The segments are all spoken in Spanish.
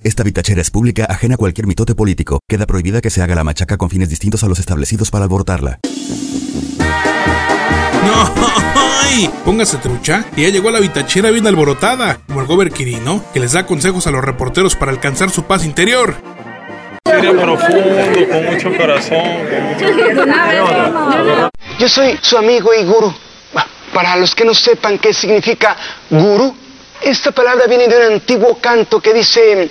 Esta vitachera es pública, ajena a cualquier mitote político. Queda prohibida que se haga la machaca con fines distintos a los establecidos para alborotarla. ¡No! ¡Ay! Póngase trucha, que ya llegó la vitachera bien alborotada, como el Gober Quirino, que les da consejos a los reporteros para alcanzar su paz interior. Sería profundo, con mucho corazón, Yo soy su amigo y gurú. Para los que no sepan qué significa gurú, esta palabra viene de un antiguo canto que dice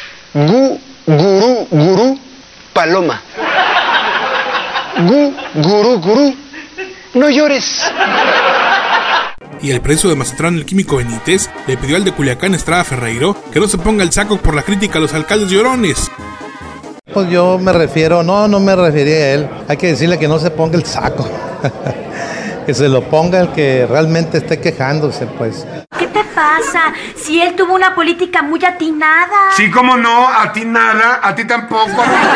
gurú, gurú, paloma. Gurú, gurú, no llores. Y el preso de Mazatlán, el químico Benítez, le pidió al de Culiacán, Estrada Ferreiro, que no se ponga el saco por la crítica a los alcaldes llorones. Pues yo me refiero, no me refería a él. Hay que decirle que no se ponga el saco. Que se lo ponga el que realmente esté quejándose, pues. ¿Qué te pasa? Si él tuvo una política muy atinada. Sí, cómo no, atinada, a ti tampoco.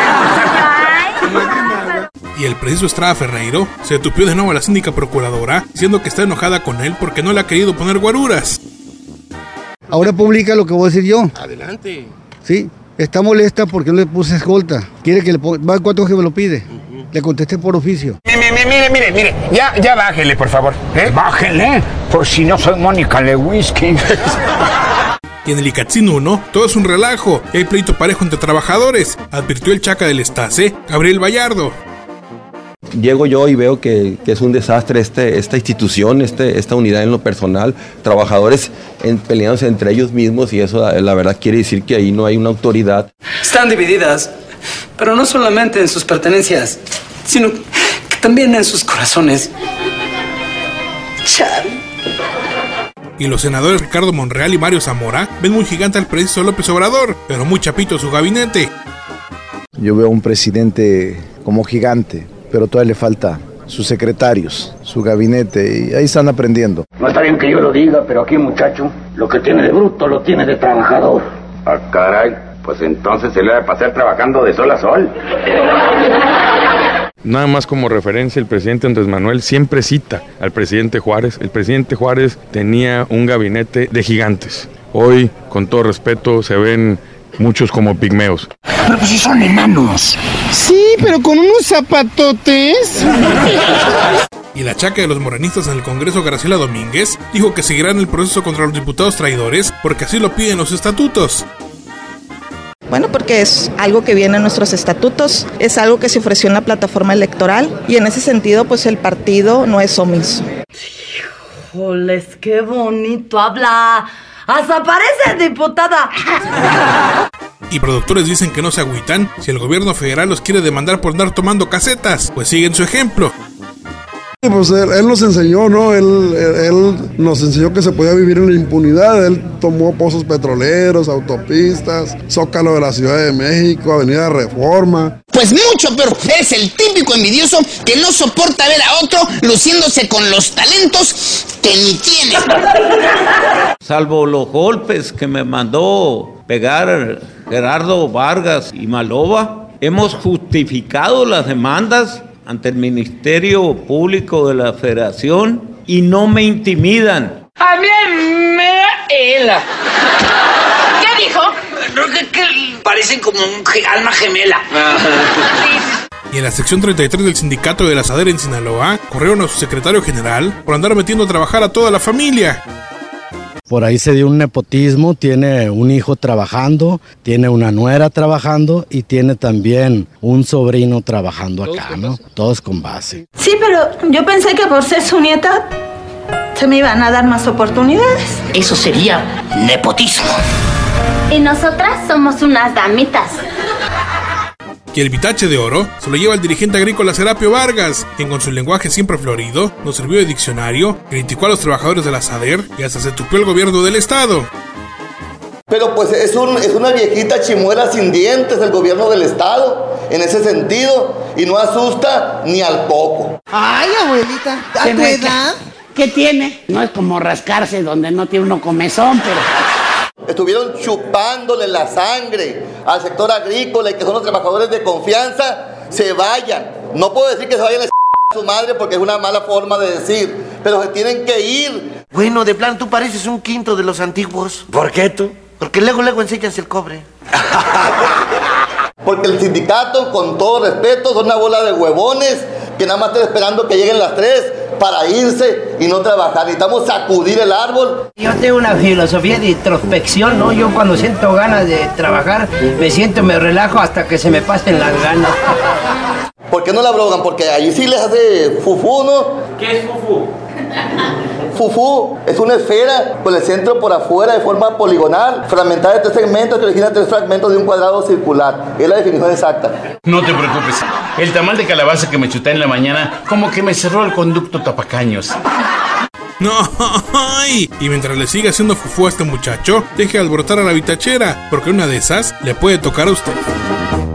Y el preciso Estrada Ferreiro se tupió de nuevo a la síndica procuradora, diciendo que está enojada con él porque no le ha querido poner guaruras. Ahora publica lo que voy a decir yo. Adelante. Sí, está molesta porque no le puse escolta. Quiere que le ponga, va cuánto que me lo pide. Le contesté por oficio. Mire, ya bájele, por favor. Bájele, por si no soy Mónica Lewinsky. Y en el Icatzin 1, todo es un relajo y hay pleito parejo entre trabajadores, advirtió el chaca del Estase, Gabriel Vallardo. Llego yo y veo que es un desastre esta institución, esta unidad en lo personal, trabajadores peleándose entre ellos mismos, y eso la verdad quiere decir que ahí no hay una autoridad. Están divididas, pero no solamente en sus pertenencias, sino que también en sus corazones. Chale. Y los senadores Ricardo Monreal y Mario Zamora ven muy gigante al presidente López Obrador, pero muy chapito su gabinete. Yo veo a un presidente como gigante, pero todavía le falta sus secretarios, su gabinete, y ahí están aprendiendo. No está bien que yo lo diga, pero aquí, muchacho, lo que tiene de bruto lo tiene de trabajador. Ah, caray, pues entonces se le va a pasar trabajando de sol a sol. Nada más como referencia, el presidente Andrés Manuel siempre cita al presidente Juárez. El presidente Juárez tenía un gabinete de gigantes. Hoy, con todo respeto, se ven muchos como pigmeos. Pero pues si son enanos. Sí, pero con unos zapatotes. Y la chaca de los morenistas en el Congreso, Graciela Domínguez, dijo que seguirán el proceso contra los diputados traidores porque así lo piden los estatutos. Bueno, porque es algo que viene en nuestros estatutos, es algo que se ofreció en la plataforma electoral y en ese sentido pues el partido no es omiso. Híjoles, qué bonito habla. ¡Hasta parece diputada! Y productores dicen que no se agüitan si el gobierno federal los quiere demandar por andar tomando casetas, pues siguen su ejemplo. Pues él nos enseñó, ¿no? Él nos enseñó que se podía vivir en la impunidad. Él tomó pozos petroleros, autopistas, Zócalo de la Ciudad de México, Avenida Reforma. Pues mucho, pero eres el típico envidioso que no soporta ver a otro luciéndose con los talentos que ni tiene. Salvo los golpes que me mandó pegar Gerardo Vargas y Maloba, hemos justificado las demandas ante el Ministerio Público de la Federación y no me intimidan. A mí me da hela. ¿Qué dijo? Que parecen como un alma gemela. Y en la sección 33 del sindicato de la Asadera en Sinaloa, corrieron a su secretario general por andar metiendo a trabajar a toda la familia. Por ahí se dio un nepotismo, tiene un hijo trabajando, tiene una nuera trabajando y tiene también un sobrino trabajando acá, ¿no? Todos con base. Sí, pero yo pensé que por ser su nieta se me iban a dar más oportunidades. Eso sería nepotismo. Y nosotras somos unas damitas. Y el vitache de oro se lo lleva el dirigente agrícola Serapio Vargas, quien con su lenguaje siempre florido nos sirvió de diccionario, criticó a los trabajadores de la SADER y hasta se tupió el gobierno del estado. Pero pues es una viejita chimuela sin dientes el gobierno del estado, en ese sentido, y no asusta ni al poco. Ay, abuelita, ¿a tu edad? ¿Qué tiene? No es como rascarse donde no tiene uno comezón, pero... Estuvieron chupándole la sangre al sector agrícola y que son los trabajadores de confianza, se vayan. No puedo decir que se vayan a su madre porque es una mala forma de decir, pero se tienen que ir. Bueno, de plan, tú pareces un quinto de los antiguos. ¿Por qué tú? Porque luego enséñanse el cobre. Porque el sindicato, con todo respeto, son una bola de huevones que nada más están esperando que lleguen las 3 para irse y no trabajar. Necesitamos sacudir el árbol. Yo tengo una filosofía de introspección, ¿no? Yo cuando siento ganas de trabajar, me relajo hasta que se me pasen las ganas. ¿Por qué no la brogan? Porque allí sí les hace fufú, ¿no? ¿Qué es fufú? Fufú es una esfera con el centro por afuera de forma poligonal, fragmentada de 3 segmentos que originan 3 fragmentos de un cuadrado circular. Es la definición exacta. No te preocupes. El tamal de calabaza que me chuté en la mañana como que me cerró el conducto tapacaños. No, y mientras le sigue haciendo fufú a este muchacho, deje de alborotar a la vitachera, porque una de esas le puede tocar a usted.